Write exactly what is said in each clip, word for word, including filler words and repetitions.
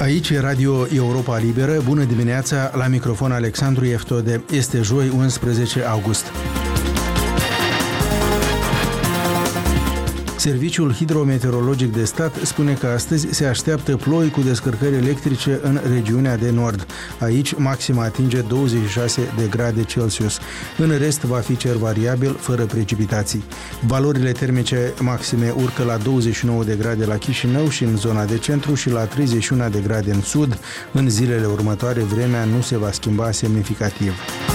Aici e Radio Europa Liberă. Bună dimineața, la microfon Alexandru Eftode. Este joi, unsprezece august. Serviciul Hidrometeorologic de Stat spune că astăzi se așteaptă ploi cu descărcări electrice în regiunea de nord. Aici maxima atinge douăzeci și șase de grade Celsius. În rest va fi cer variabil, fără precipitații. Valorile termice maxime urcă la douăzeci și nouă de grade la Chișinău și în zona de centru și la treizeci și unu de grade în sud. În zilele următoare vremea nu se va schimba semnificativ.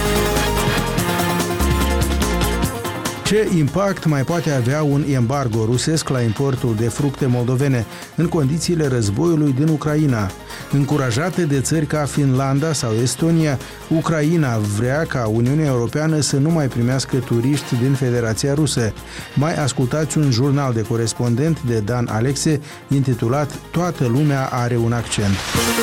Ce impact mai poate avea un embargo rusesc la importul de fructe moldovene în condițiile războiului din Ucraina? Încurajate de țări ca Finlanda sau Estonia, Ucraina vrea ca Uniunea Europeană să nu mai primească turiști din Federația Rusă. Mai ascultați un jurnal de corespondent de Dan Alexe intitulat Toată lumea are un accent.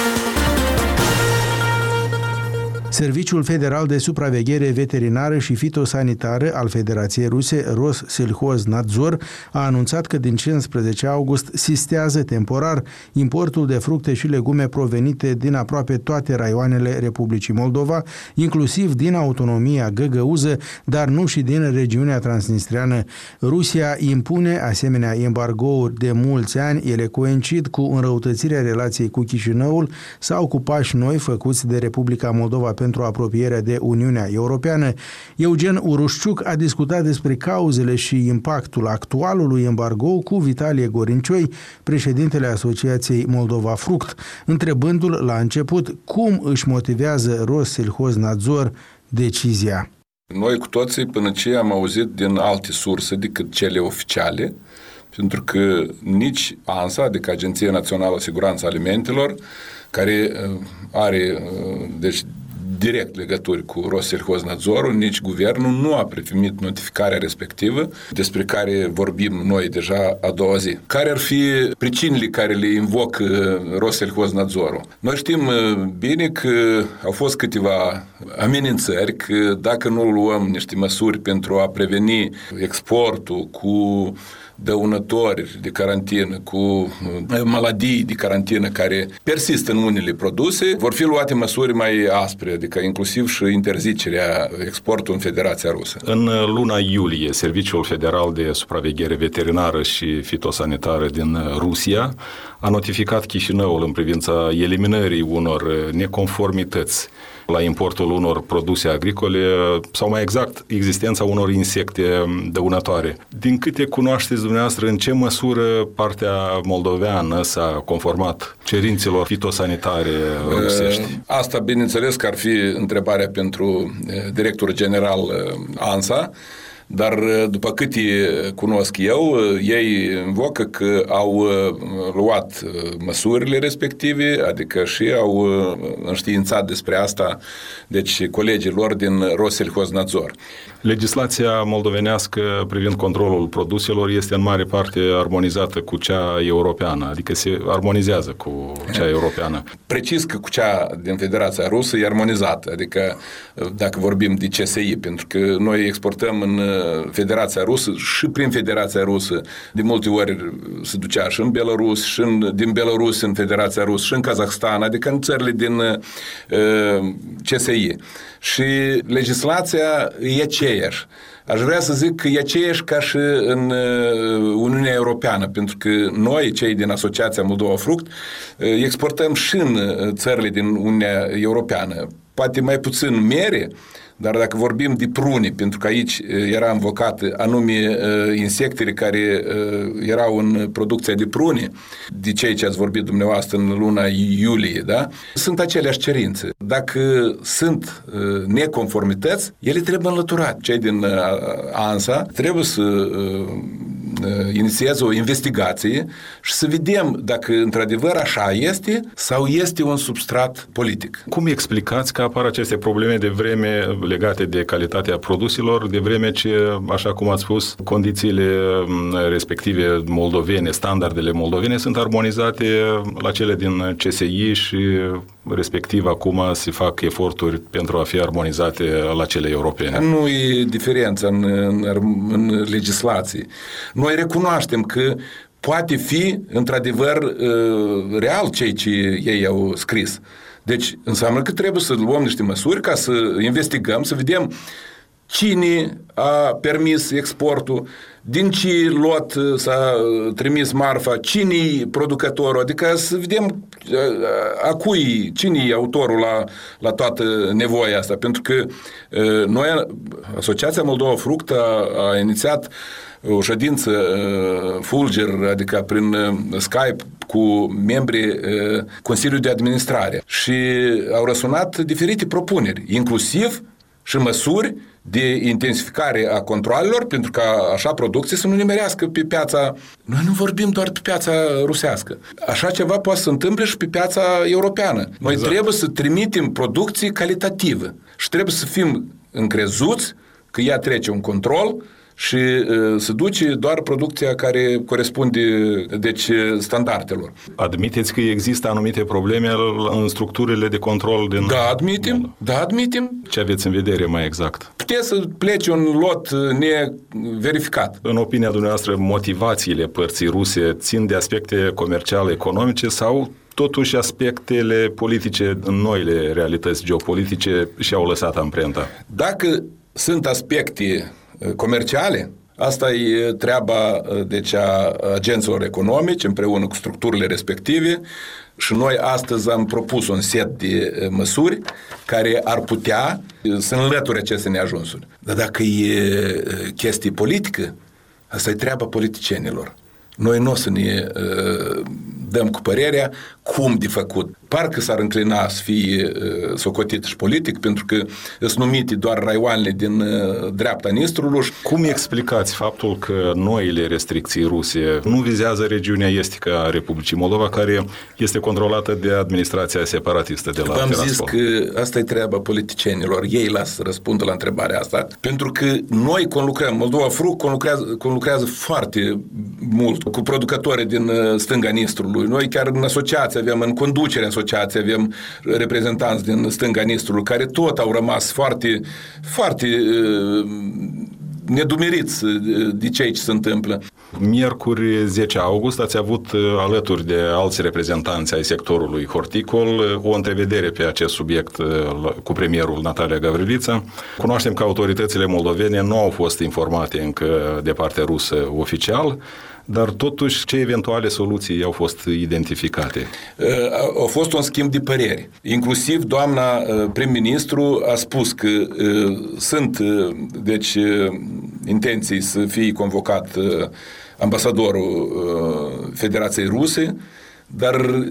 Serviciul Federal de Supraveghere Veterinară și Fitosanitară al Federației Ruse, Rossельхознадзор, a anunțat că din cincisprezece august sistează temporar importul de fructe și legume provenite din aproape toate raioanele Republicii Moldova, inclusiv din autonomia găgăuză, dar nu și din regiunea transnistreană. Rusia impune asemenea embargouri de mulți ani, ele coincid cu înrăutățirea relației cu Chișinăul sau cu pași noi făcuți de Republica Moldova pentru apropierea de Uniunea Europeană. Eugen Urușciuc a discutat despre cauzele și impactul actualului embargo cu Vitalie Gorincioi, președintele Asociației Moldova Fruct, întrebându-l la început cum își motivează Rossельхознадзор decizia. Noi cu toții până ce am auzit din alte surse decât cele oficiale, pentru că nici ANSA, adică Agenția Națională de Siguranță Alimentelor, care are deci direct legături cu Rossельхознадзорul, nici guvernul nu a primit notificarea respectivă despre care vorbim noi deja a doua zi. Care ar fi pricinile care le invocă Rossельхознадзорul? Noi știm bine că au fost câteva amenințări că dacă nu luăm niște măsuri pentru a preveni exportul cu dăunători de carantină, cu maladii de carantină care persistă în unele produse, vor fi luate măsuri mai aspre, adică inclusiv și interzicerea exportului în Federația Rusă. În luna iulie, Serviciul Federal de Supraveghere Veterinară și Fitosanitară din Rusia a notificat Chișinăul în privința eliminării unor neconformități la importul unor produse agricole sau mai exact existența unor insecte dăunătoare. Din câte cunoașteți dumneavoastră, în ce măsură partea moldoveană s-a conformat cerințelor fitosanitare rusești? Asta, bineînțeles, că ar fi întrebarea pentru directorul general ANSA, dar după cât cunosc eu, ei invocă că au luat măsurile respective, adică și au înștiințat despre asta, deci colegii lor din Rossельхознадзор. Legislația moldovenească privind controlul produselor este în mare parte armonizată cu cea europeană, adică se armonizează cu cea europeană. Precis că cu cea din Federația Rusă e armonizată, adică dacă vorbim de C S I, pentru că noi exportăm în Federația Rusă și prin Federația Rusă de multe ori se ducea și în Belarus, și în, din Belarus în Federația Rusă, și în Kazahstan, adică în țările din uh, C S I. Și legislația e aceeași. Aș vrea să zic că e aceeași ca și în Uniunea Europeană, pentru că noi, cei din Asociația Moldova Fruct, exportăm și în țările din Uniunea Europeană. Poate mai puțin mere, dar dacă vorbim de prune, pentru că aici era invocat anume insectele care erau în producția de prune, de cei ce ați vorbit dumneavoastră în luna iulie, da? Sunt aceleași cerințe. Dacă sunt neconformități, ele trebuie înlăturate. Cei din ANSA trebuie să inițieze o investigație și să vedem dacă într-adevăr așa este sau este un substrat politic. Cum explicați că apar aceste probleme de vreme legate de calitatea produselor, de vreme ce, așa cum ați spus, condițiile respective moldovene, standardele moldovene sunt armonizate la cele din C S I și respectiv acum se fac eforturi pentru a fi armonizate la cele europene? Nu e diferență în, în, în legislație. Noi recunoaștem că poate fi într-adevăr real ceea ce ei au scris. Deci înseamnă că trebuie să luăm niște măsuri ca să investigăm, să vedem cine a permis exportul, din ce lot s-a trimis marfa, cine-i producătorul, adică să vedem a cui, cine-i autorul la, la toată nevoia asta. Pentru că noi, Asociația Moldova Fruct a, a inițiat o ședință fulger, adică prin Skype, cu membrii Consiliului de Administrare și au răsunat diferite propuneri, inclusiv și măsuri de intensificare a controalelor, pentru ca așa producție să nu nimerească pe piața... Noi nu vorbim doar pe piața rusească. Așa ceva poate să se întâmple și pe piața europeană. Noi exact. Trebuie să trimitem producții calitative și trebuie să fim încrezuți că ea trece un control și uh, se duce doar producția care corespunde deci, standardelor. Admiteți că există anumite probleme în structurile de control din... Da, admitem. Da, admitem. Ce aveți în vedere mai exact? Puteți să plece un lot neverificat. În opinia dumneavoastră, motivațiile părții ruse țin de aspecte comerciale, economice sau totuși aspectele politice în noile realități geopolitice și-au lăsat amprenta? Dacă sunt aspecte comerciale, asta e treaba deci, a agenților economici împreună cu structurile respective și noi astăzi am propus un set de măsuri care ar putea să înlăture aceste neajunsuri. Dar dacă e chestie politică, asta e treaba politicienilor. Noi nu o să ne uh, dăm cu părerea cum de făcut. Parcă s-ar înclina să fie uh, socotit și politic, pentru că sunt numite doar raioanele din uh, dreapta Nistrului. Cum explicați faptul că noile restricții ruse nu vizează regiunea estică a Republicii Moldova, care este controlată de administrația separatistă de la V-am Tiraspol? zis că asta e treaba politicienilor. Ei lasă să răspundă la întrebarea asta, pentru că noi conlucrăm, Moldova Fruct conlucrează, conlucrează foarte mult cu producătorii din stânga Nistrului. Noi chiar în asociație avem, în conducerea asociației avem reprezentanți din stânga Nistrului care tot au rămas foarte, foarte uh, nedumeriți de ceea ce se întâmplă. Miercuri zece august ați avut alături de alți reprezentanți ai sectorului horticol o întrevedere pe acest subiect cu premierul Natalia Gavrilița. Cunoaștem că autoritățile moldovene nu au fost informate încă de partea rusă oficial, dar totuși ce eventuale soluții au fost identificate? A fost un schimb de păreri. Inclusiv doamna prim-ministru a spus că sunt deci intenții să fie convocat ambasadorul Federației Ruse, dar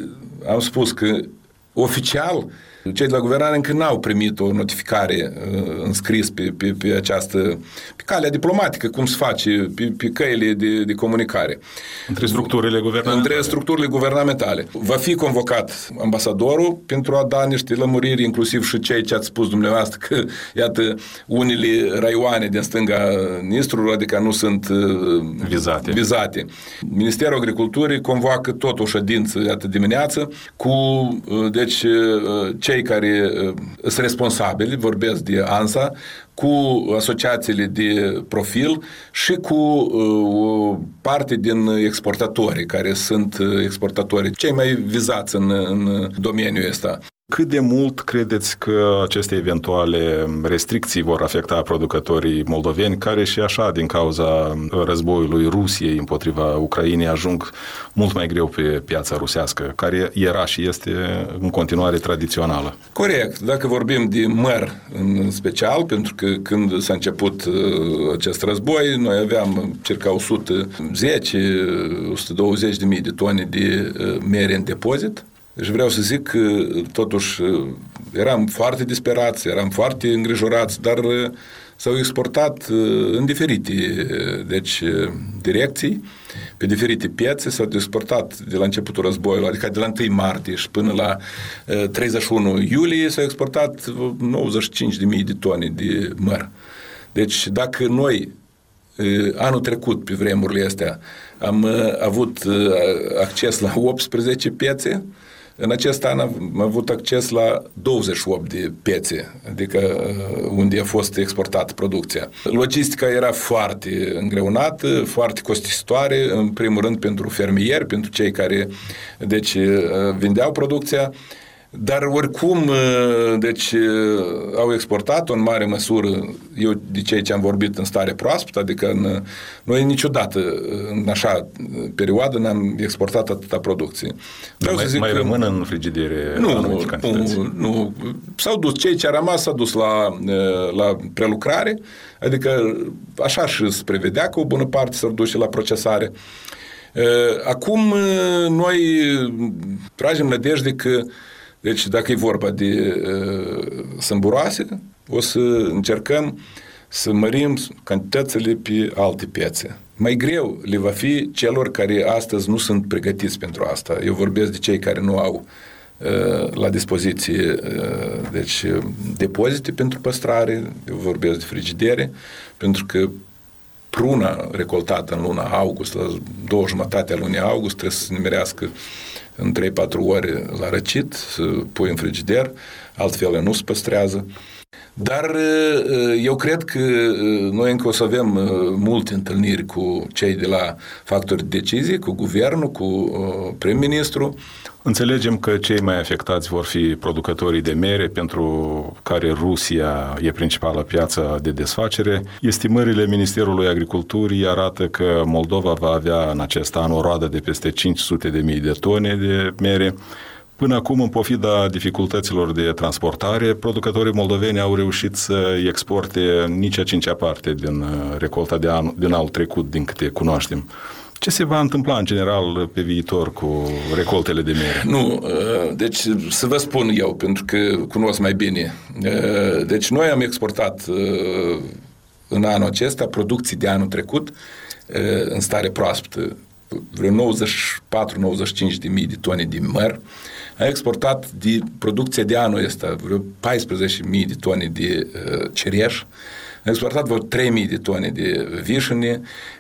am spus că oficial cei de la guvernare încă n-au primit o notificare uh, înscris pe, pe, pe această, pe calea diplomatică, cum se face, pe, pe căile de, de comunicare. Între structurile guvernamentale. Între structurile guvernamentale. Va fi convocat ambasadorul pentru a da niște lămuriri, inclusiv și cei ce ați spus dumneavoastră, că, iată, unele raioane din stânga Nistrului, adică nu sunt uh, vizate. vizate. Ministerul Agriculturii convoacă tot o ședință, iată, dimineață, cu, uh, deci, uh, cei care uh, sunt responsabili, vorbesc de ANSA, cu asociațiile de profil și cu uh, o parte din exportatorii, care sunt exportatorii cei mai vizați în, în domeniul ăsta. Cât de mult credeți că aceste eventuale restricții vor afecta producătorii moldoveni, care și așa, din cauza războiului Rusiei împotriva Ucrainei, ajung mult mai greu pe piața rusească, care era și este în continuare tradițională? Corect. Dacă vorbim de măr în special, pentru că când s-a început acest război, noi aveam circa o sută zece - o sută douăzeci de mii de tone de mere în depozit. Deci vreau să zic că totuși eram foarte disperați, eram foarte îngrijorați, dar s-au exportat în diferite deci, direcții, pe diferite piețe, s-au exportat de la începutul războiului, adică de la întâi martie și până la treizeci și unu iulie s-au exportat nouăzeci și cinci de mii de tone de măr. Deci dacă noi anul trecut, pe vremurile astea, am avut acces la optsprezece piețe, În acest an am avut acces la douăzeci și opt de piețe, adică unde a fost exportată producția. Logistica era foarte îngreunată, foarte costisitoare, în primul rând pentru fermieri, pentru cei care deci, vindeau producția, dar oricum, deci, au exportat-o în mare măsură, eu de cei ce am vorbit în stare proaspătă, adică în, noi niciodată în așa perioadă n-am exportat atâta producție. Mai, să zic mai că, rămân în frigidere nu, nu, nu, nu, s-au dus, cei ce a rămas s-au dus la, la prelucrare, adică așa și se prevedea că o bună parte s-au dus și la procesare. Acum noi tragem nădejde că deci dacă e vorba de uh, sâmburoase, o să încercăm să mărim cantitățile pe alte piețe. Mai greu le va fi celor care astăzi nu sunt pregătiți pentru asta. Eu vorbesc de cei care nu au uh, la dispoziție uh, deci, depozite pentru păstrare, eu vorbesc de frigidere, pentru că pruna recoltată în luna august, la două jumătate a lunii august, trebuie să se nimerească în trei patru ore la răcit, să pui în frigider, altfel nu se păstrează. Dar eu cred că noi încă o să avem multe întâlniri cu cei de la factori de decizie, cu guvernul, cu prim-ministru. Înțelegem că cei mai afectați vor fi producătorii de mere, pentru care Rusia e principala piață de desfacere. Estimările Ministerului Agriculturii arată că Moldova va avea în acest an o roadă de peste cinci sute de mii de tone de mere. Până acum, în pofida dificultăților de transportare, producătorii moldoveni au reușit să exporte nici a cincea parte din recolta de an, din anul trecut, din câte cunoaștem. Ce se va întâmpla în general pe viitor cu recoltele de mere? Nu, deci să vă spun eu, pentru că cunosc mai bine. Deci noi am exportat în anul acesta producții de anul trecut în stare proaspătă, vreo nouăzeci și patru nouăzeci și cinci de mii de tone de măr. Am exportat de producția de anul ăsta vreo paisprezece mii de tone de cereș. Am exportat vreo trei mii de tone de vișine,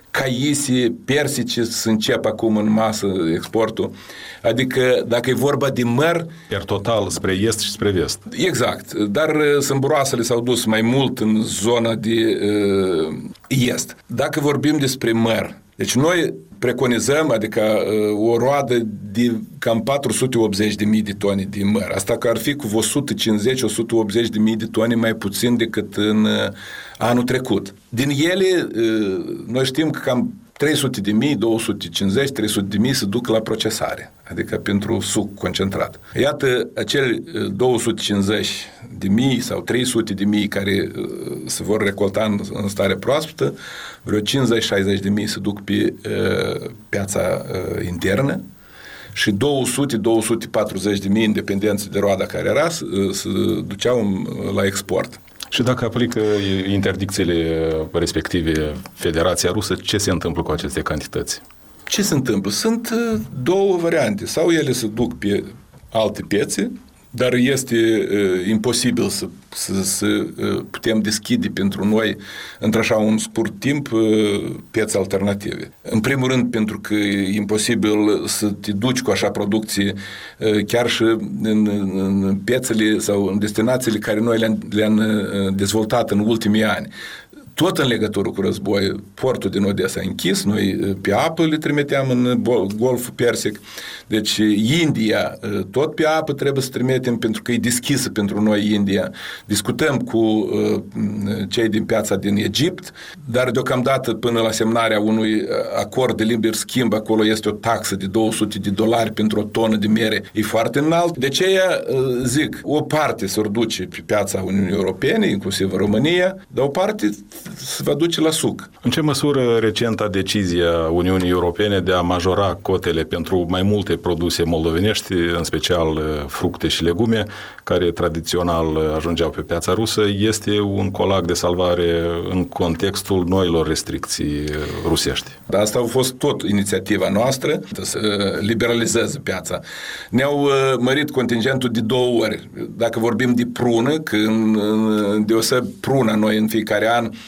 caisi, persice să încep acum în masă exportul. Adică dacă e vorba de măr... Per total spre est și spre vest. Exact. Dar sâmburoasele s-au dus mai mult în zona de uh, est. Dacă vorbim despre măr, deci noi preconizăm, adică uh, o roadă de cam patru sute optzeci de mii de tone de măr. Asta că ar fi cu o sută cincizeci - o sută optzeci de mii de tone mai puțin decât în uh, anul trecut. Din ele, uh, noi știm că cam trei sute de mii, două sute cincizeci - trei sute de mii se duc la procesare, adică pentru suc concentrat. Iată, acele două sute cincizeci de mii sau trei sute de mii care uh, se vor recolta în, în stare proaspătă, vreo cincizeci - șaizeci de mii se duc pe uh, piața uh, internă și două sute - două sute patruzeci de mii, independență de roada care era, se, se duceau la export. Și dacă aplică interdicțiile respective Federația Rusă, ce se întâmplă cu aceste cantități? Ce se întâmplă? Sunt două variante. Sau ele se duc pe alte piețe, dar este uh, imposibil să, să, să uh, putem deschide pentru noi, într-așa un scurt timp, uh, piețe alternative. În primul rând, pentru că e imposibil să te duci cu așa producție uh, chiar și în, în piețele sau în destinațiile care noi le-am, le-am uh, dezvoltat în ultimii ani. Tot în legătură cu război, portul din Odessa a închis, noi pe apă le trimiteam în Golful Persic, deci India, tot pe apă trebuie să trimitem pentru că e deschisă pentru noi India. Discutăm cu uh, cei din piața din Egipt, dar deocamdată până la semnarea unui acord de liber schimb, acolo este o taxă de două sute de dolari pentru o tonă de mere, e foarte înalt. De aceea, uh, zic, o parte s-or duce pe piața Uniunii Europene, inclusiv România, dar o parte se va duce la suc. În ce măsură recenta decizia Uniunii Europene de a majora cotele pentru mai multe produse moldovenești, în special fructe și legume, care tradițional ajungeau pe piața rusă, este un colac de salvare în contextul noilor restricții rusești? Dar asta a fost tot inițiativa noastră, să liberalizeze piața. Ne-au mărit contingentul de două ori. Dacă vorbim de prună, când deoseb pruna noi în fiecare an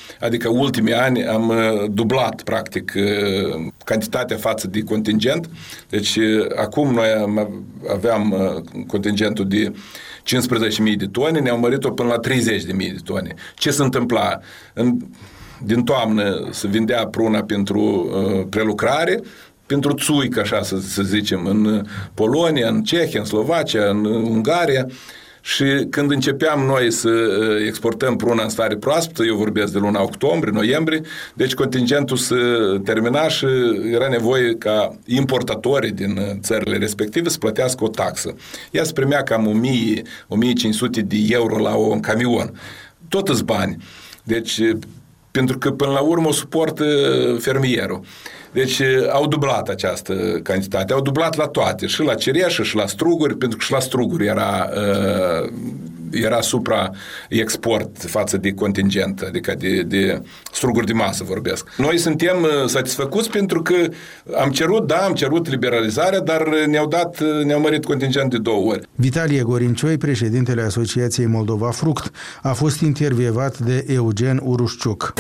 adică ultimii ani am dublat practic cantitatea față de contingent. Deci acum noi aveam contingentul de cincisprezece mii de tone, ne-au mărit-o până la treizeci de mii de tone. Ce se întâmpla? În, din toamnă se vindea pruna pentru uh, prelucrare, pentru țuică, așa să, să zicem, în Polonia, în Cehia, în Slovacia, în Ungaria. Și când începeam noi să exportăm pruna în stare proaspătă, eu vorbesc de luna octombrie, noiembrie, deci contingentul se termina și era nevoie ca importatorii din țările respective să plătească o taxă. Ea se primea cam o mie - o mie cinci sute de euro la un camion. Tot îți bani. Deci, pentru că până la urmă o suportă fermierul. Deci au dublat această cantitate, au dublat la toate, și la cireșă, și la struguri, pentru că și la struguri era, era supra-export față de contingent, adică de, de struguri de masă vorbesc. Noi suntem satisfăcuți pentru că am cerut, da, am cerut liberalizarea, dar ne-au dat, ne-au mărit contingent de două ori. Vitalie Gorincioi, președintele Asociației Moldova Fruct, a fost intervievat de Eugen Urușciuc.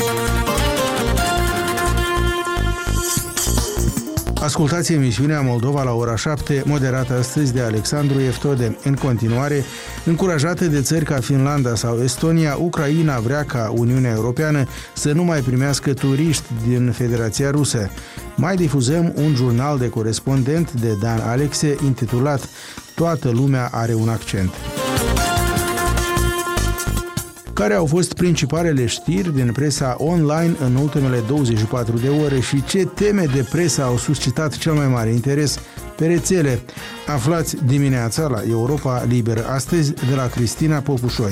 Ascultați emisiunea Moldova la ora șapte, moderată astăzi de Alexandru Eftode. În continuare, încurajată de țări ca Finlanda sau Estonia, Ucraina vrea ca Uniunea Europeană să nu mai primească turiști din Federația Rusă. Mai difuzăm un jurnal de corespondent de Dan Alexe intitulat Toată lumea are un accent. Care au fost principalele știri din presa online în ultimele douăzeci și patru de ore și ce teme de presă au suscitat cel mai mare interes pe rețele? Aflați dimineața la Europa Liberă astăzi de la Cristina Popușoi.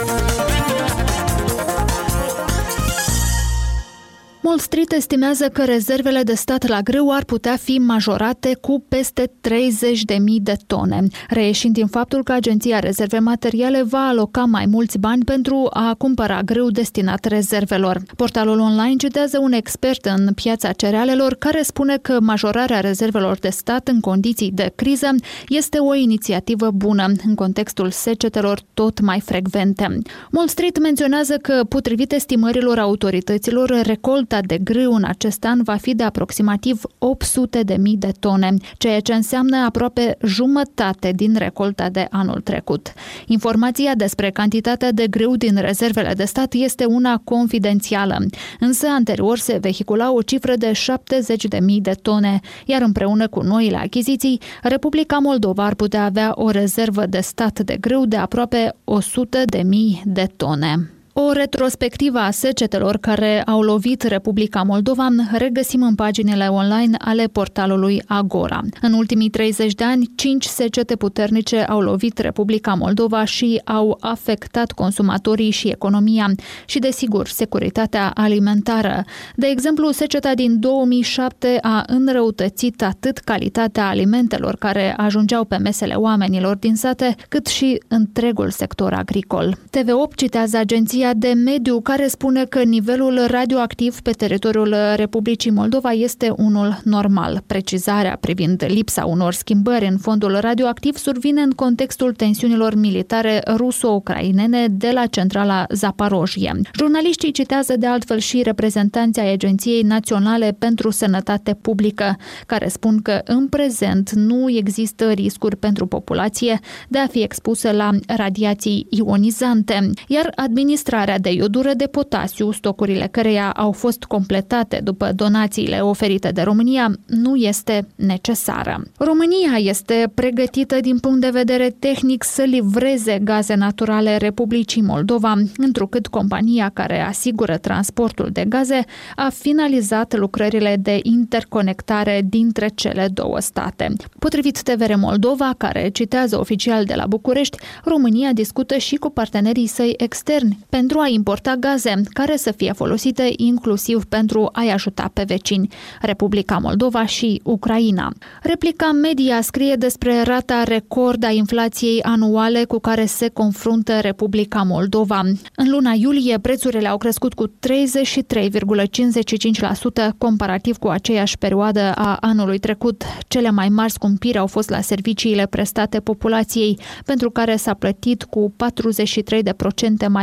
Wall Street estimează că rezervele de stat la grâu ar putea fi majorate cu peste treizeci de mii de tone, reieșind din faptul că Agenția Rezerve Materiale va aloca mai mulți bani pentru a cumpăra grâu destinat rezervelor. Portalul online citează un expert în piața cerealelor care spune că majorarea rezervelor de stat în condiții de criză este o inițiativă bună în contextul secetelor tot mai frecvente. Wall Street menționează că, potrivit estimărilor autorităților, recolta de grâu în acest an va fi de aproximativ opt sute de mii de tone, ceea ce înseamnă aproape jumătate din recolta de anul trecut. Informația despre cantitatea de grâu din rezervele de stat este una confidențială, însă anterior se vehicula o cifră de șaptezeci de mii de tone, iar împreună cu noile achiziții, Republica Moldova ar putea avea o rezervă de stat de grâu de aproape o sută de mii de tone. O retrospectivă a secetelor care au lovit Republica Moldova regăsim în paginile online ale portalului Agora. În ultimii treizeci de ani, cinci secete puternice au lovit Republica Moldova și au afectat consumatorii și economia și, desigur, securitatea alimentară. De exemplu, seceta din două mii șapte a înrăutățit atât calitatea alimentelor care ajungeau pe mesele oamenilor din sate, cât și întregul sector agricol. T V opt citează agenția de mediu care spune că nivelul radioactiv pe teritoriul Republicii Moldova este unul normal. Precizarea privind lipsa unor schimbări în fondul radioactiv survine în contextul tensiunilor militare ruso-ucrainene de la centrala Zaporojie. Jurnaliștii citează de altfel și reprezentanții ai Agenției Naționale pentru Sănătate Publică, care spun că în prezent nu există riscuri pentru populație de a fi expusă la radiații ionizante, iar administrația de iodură de potasiu, stocurile căreia au fost completate după donațiile oferite de România, nu este necesară. România este pregătită din punct de vedere tehnic să livreze gaze naturale Republicii Moldova, întrucât compania care asigură transportul de gaze a finalizat lucrările de interconectare dintre cele două state. Potrivit T V R Moldova, care citează oficial de la București, România discută și cu partenerii săi externi pentru a importa gaze care să fie folosite inclusiv pentru a-i ajuta pe vecini, Republica Moldova și Ucraina. Replica Media scrie despre rata record a inflației anuale cu care se confruntă Republica Moldova. În luna iulie, prețurile au crescut cu treizeci și trei virgulă cincizeci și cinci la sută comparativ cu aceeași perioadă a anului trecut. Cele mai mari scumpiri au fost la serviciile prestate populației, pentru care s-a plătit cu patruzeci și trei la sută mai mult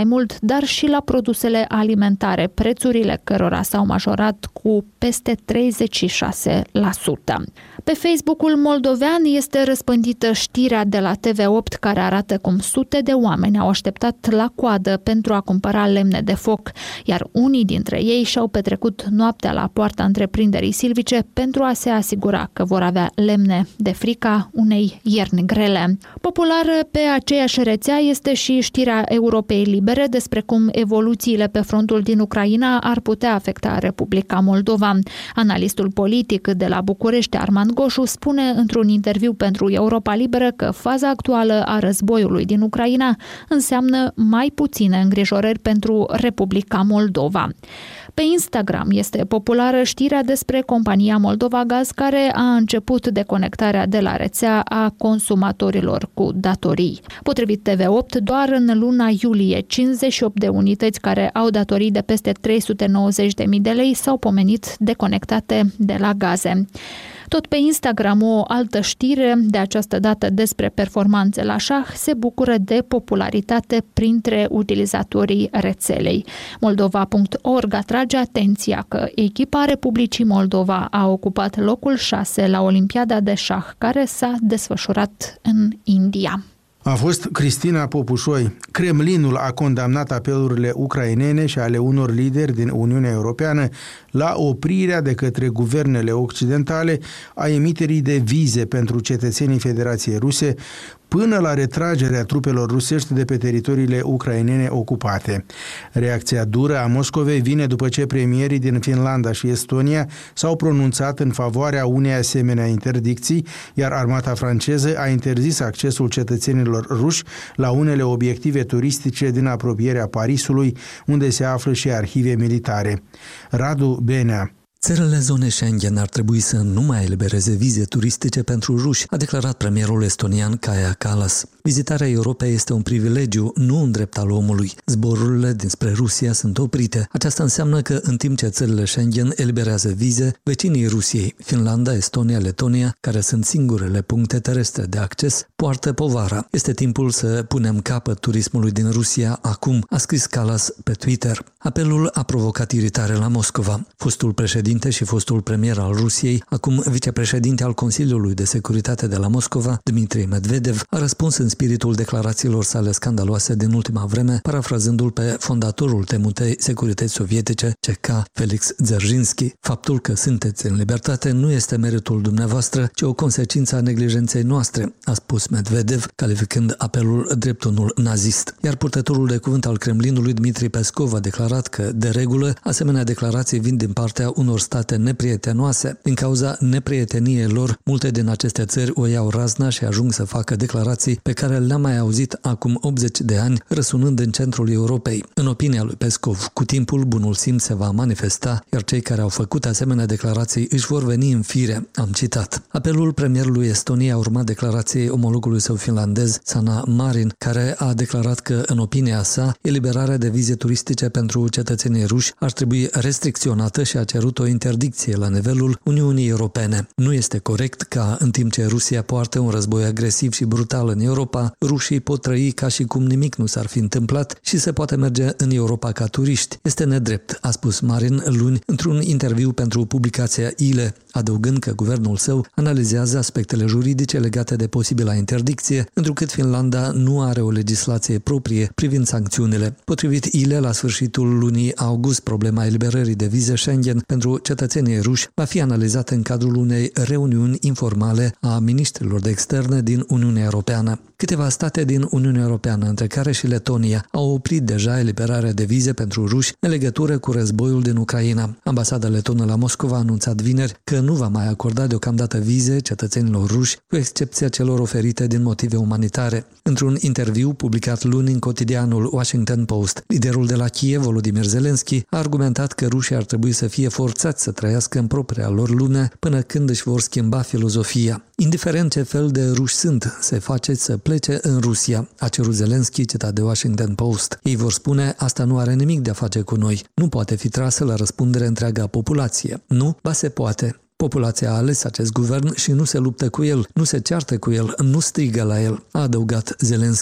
dar și la produsele alimentare, prețurile cărora s-au majorat cu peste treizeci și șase la sută. Pe Facebook-ul moldovean este răspândită știrea de la T V opt care arată cum sute de oameni au așteptat la coadă pentru a cumpăra lemne de foc, iar unii dintre ei și-au petrecut noaptea la poarta întreprinderii silvice pentru a se asigura că vor avea lemne de frica unei ierni grele. Populară pe aceeași rețea este și știrea Europei Libere despre cum evoluțiile pe frontul din Ucraina ar putea afecta Republica Moldova. Analistul politic de la București, Armand Goșu, spune într-un interviu pentru Europa Liberă că faza actuală a războiului din Ucraina înseamnă mai puține îngrijorări pentru Republica Moldova. Pe Instagram este populară știrea despre compania Moldova Gaz, care a început deconectarea de la rețea a consumatorilor cu datorii. Potrivit T V opt, doar în luna iulie, cincizeci și opt de unități care au datorii de peste trei sute nouăzeci de mii de lei s-au pomenit deconectate de la gaze. Tot pe Instagram, o altă știre, de această dată despre performanțe la șah, se bucură de popularitate printre utilizatorii rețelei. Moldova punct org atrage atenția că echipa Republicii Moldova a ocupat locul șase la Olimpiada de șah, care s-a desfășurat în India. A fost Cristina Popușoi. Kremlinul a condamnat apelurile ucrainene și ale unor lideri din Uniunea Europeană la oprirea de către guvernele occidentale a emiterii de vize pentru cetățenii Federației Ruse până la retragerea trupelor rusești de pe teritoriile ucrainene ocupate. Reacția dură a Moscovei vine după ce premierii din Finlanda și Estonia s-au pronunțat în favoarea unei asemenea interdicții, iar armata franceză a interzis accesul cetățenilor ruși la unele obiective turistice din apropierea Parisului, unde se află și arhive militare. Radu Benea. Țările zonei Schengen ar trebui să nu mai elibereze vize turistice pentru ruși, a declarat premierul estonian Kaja Kallas. Vizitarea Europei este un privilegiu, nu un drept al omului. Zborurile dinspre Rusia sunt oprite. Aceasta înseamnă că în timp ce țările Schengen eliberează vize, vecinii Rusiei, Finlanda, Estonia, Letonia, care sunt singurele puncte terestre de acces, poartă povara. Este timpul să punem capăt turismului din Rusia acum, a scris Kallas pe Twitter. Apelul a provocat iritare la Moscova. Fostul președinte și fostul premier al Rusiei, acum vicepreședinte al Consiliului de Securitate de la Moscova, Dmitry Medvedev, a răspuns în spiritul declarațiilor sale scandaloase din ultima vreme, parafrazându-l pe fondatorul temutei securități sovietice, C K Felix Dzerzhinski. Faptul că sunteți în libertate nu este meritul dumneavoastră, ci o consecință a neglijenței noastre, a spus Medvedev, calificând apelul drept unul nazist. Iar purtătorul de cuvânt al Kremlinului, Dmitry Peskov, a declarat că, de regulă, asemenea declarații vin din partea unor state neprietenoase. Din cauza neprieteniei lor, multe din aceste țări o iau razna și ajung să facă declarații pe care le-am mai auzit acum optzeci de ani, răsunând în centrul Europei. În opinia lui Peskov, cu timpul bunul simț se va manifesta, iar cei care au făcut asemenea declarații își vor veni în fire, am citat. Apelul premierului Estoniei a urmat declarației omologului său finlandez, Sanna Marin, care a declarat că, în opinia sa, eliberarea de vize turistice pentru cetățenii ruși ar trebui restricționată și a cerut o interdicție la nivelul Uniunii Europene. Nu este corect ca, în timp ce Rusia poartă un război agresiv și brutal în Europa, rușii pot trăi ca și cum nimic nu s-ar fi întâmplat și se poate merge în Europa ca turiști. Este nedrept, a spus Marin luni într-un interviu pentru publicația I L E, adăugând că guvernul său analizează aspectele juridice legate de posibila interdicție, întrucât Finlanda nu are o legislație proprie privind sancțiunile. Potrivit I L E, la sfârșitul lunii august, problema eliberării de vize Schengen pentru cetățenii ruși va fi analizată în cadrul unei reuniuni informale a miniștrilor de externe din Uniunea Europeană. Câteva state din Uniunea Europeană, între care și Letonia, au oprit deja eliberarea de vize pentru ruși în legătură cu războiul din Ucraina. Ambasada letonă la Moscova a anunțat vineri că nu va mai acorda deocamdată vize cetățenilor ruși, cu excepția celor oferite din motive umanitare. Într-un interviu publicat luni în cotidianul Washington Post, liderul de la Kiev, Volodymyr Zelensky, a argumentat că rușii ar trebui să fie forțați să trăiască în propria lor lume până când își vor schimba filozofia. Indiferent ce fel de ruși sunt, se face să plece în Rusia, a cerut Zelensky, citat de Washington Post. Ei vor spune, asta nu are nimic de a face cu noi. Nu poate fi trasă la răspundere întreaga populație. Nu? Ba se poate. Populația a ales acest guvern și nu se luptă cu el, nu se ceartă cu el, nu strigă la el, a adăugat Zelensky.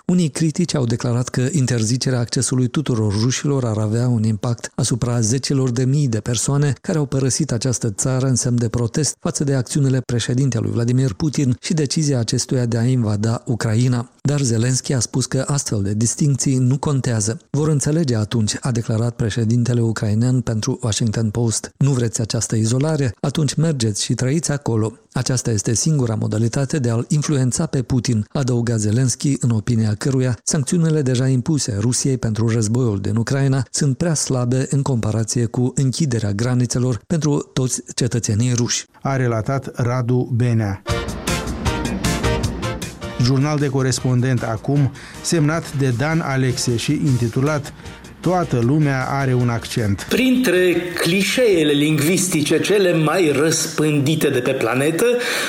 Unii critici au declarat că interzicerea accesului tuturor rușilor ar avea un impact asupra zecilor de mii de persoane care au părăsit această țară în semn de protest față de acțiunile președintelui Vladimir Putin și decizia acestuia de a invada Ucraina. Dar Zelenski a spus că astfel de distincții nu contează. Vor înțelege atunci, a declarat președintele ucrainean pentru Washington Post. Nu vreți această izolare? Atunci mergeți și trăiți acolo. Aceasta este singura modalitate de a-l influența pe Putin, adăuga Zelenski, în opinia căruia sancțiunile deja impuse Rusiei pentru războiul din Ucraina sunt prea slabe în comparație cu închiderea granițelor pentru toți cetățenii ruși. A relatat Radu Benea. Jurnal de corespondent acum, semnat de Dan Alexe și intitulat Toată lumea are un accent. Printre clișeele lingvistice cele mai răspândite de pe planetă,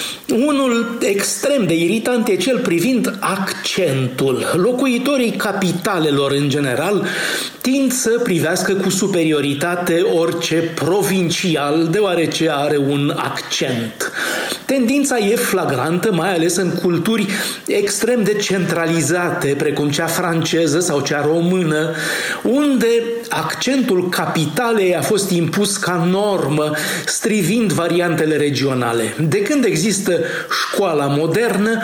unul extrem de irritant e cel privind accentul. Locuitorii capitalelor în general tind să privească cu superioritate orice provincial, deoarece are un accent. Tendința e flagrantă, mai ales în culturi extrem de centralizate, precum cea franceză sau cea română, unde accentul capitalei a fost impus ca normă, strivind variantele regionale. De când există școala modernă,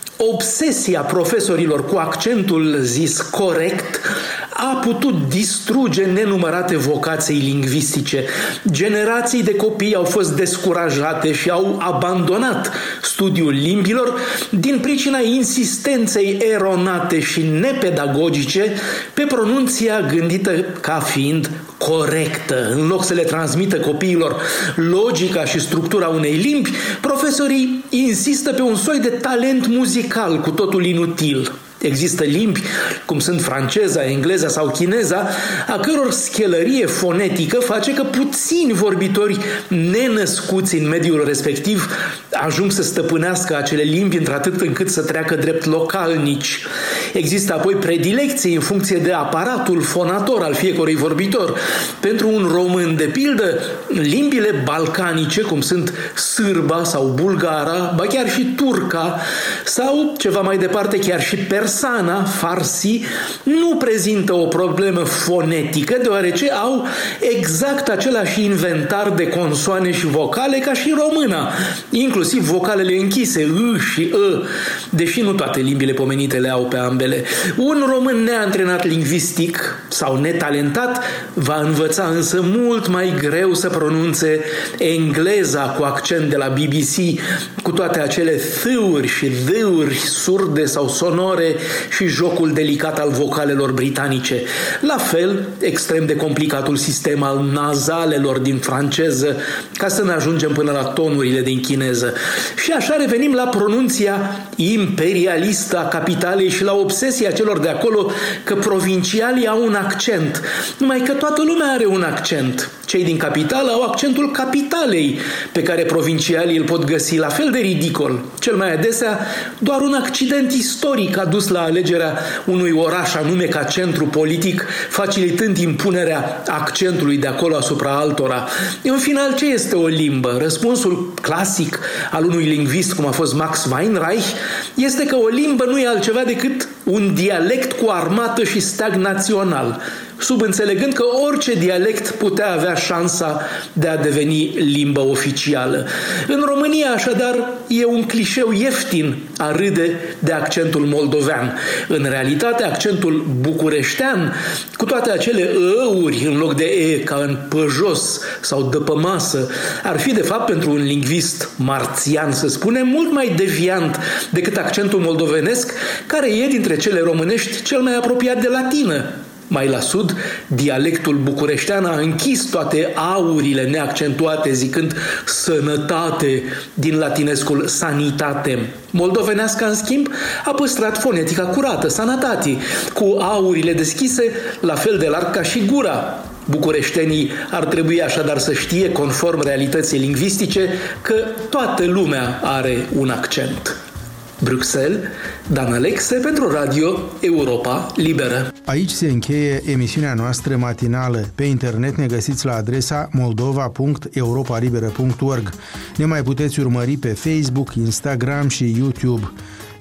obsesia profesorilor cu accentul zis corect a putut distruge nenumărate vocații lingvistice. Generații de copii au fost descurajate și au abandonat studiul limbilor din pricina insistenței eronate și nepedagogice pe pronunția gândită ca fiind corectă. În loc să le transmită copiilor logica și structura unei limbi, profesorii insistă pe un soi de talent muzical cu totul inutil. Există limbi, cum sunt franceza, engleza sau chineza, a căror schelărie fonetică face că puțini vorbitori nenăscuți în mediul respectiv ajung să stăpânească acele limbi într-atât încât să treacă drept localnici. Există apoi predilecții în funcție de aparatul fonator al fiecărui vorbitor. Pentru un român, de pildă, limbile balcanice, cum sunt sârba sau bulgara, ba chiar și turca, sau, ceva mai departe, chiar și persana, farsi, nu prezintă o problemă fonetică, deoarece au exact același inventar de consoane și vocale ca și româna, inclusiv vocalele închise, î și ă, deși nu toate limbile pomenite le au pe ambele. Un român neantrenat lingvistic sau netalentat va învăța însă mult mai greu să pronunțe engleza cu accent de la B B C, cu toate acele th-uri și d-uri surde sau sonore și jocul delicat al vocalelor britanice. La fel, extrem de complicatul sistem al nazalelor din franceză, ca să ne ajungem până la tonurile din chineză. Și așa revenim la pronunția imperialistă a capitalei și la obsesia celor de acolo că provincialii au un accent. Numai că toată lumea are un accent. Cei din capitală au accentul capitalei, pe care provincialii îl pot găsi la fel de ridicol. Cel mai adesea, doar un accident istoric a dus la alegerea unui oraș anume ca centru politic, facilitând impunerea accentului de acolo asupra altora. În final, ce este o limbă? Răspunsul clasic al unui lingvist, cum a fost Max Weinreich, este că o limbă nu e altceva decât un dialect cu armată și steag național, subînțelegând că orice dialect putea avea șansa de a deveni limbă oficială. În România, așadar, e un clișeu ieftin a râde de accentul moldovean. În realitate, accentul bucureștean, cu toate acele ăuri în loc de e, ca în păjos sau dăpămasă, ar fi, de fapt, pentru un lingvist marțian, să spunem, mult mai deviant decât accentul moldovenesc, care e dintre cele românești cel mai apropiat de latină. Mai la sud, dialectul bucureștean a închis toate aurile neaccentuate, zicând sănătate din latinescul sanitatem. Moldoveneasca, în schimb, a păstrat fonetica curată, sanatati, cu aurile deschise, la fel de larg ca și gura. Bucureștenii ar trebui așadar să știe, conform realității lingvistice, că toată lumea are un accent. Bruxelles, Dan Alexe pentru Radio Europa Liberă. Aici se încheie emisiunea noastră matinală. Pe internet ne găsiți la adresa moldova punct europa liberă punct org. Ne mai puteți urmări pe Facebook, Instagram și YouTube.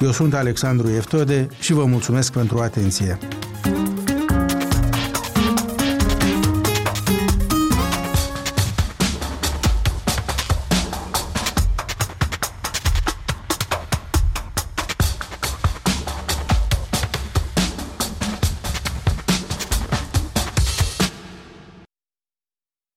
Eu sunt Alexandru Eftode și vă mulțumesc pentru atenție.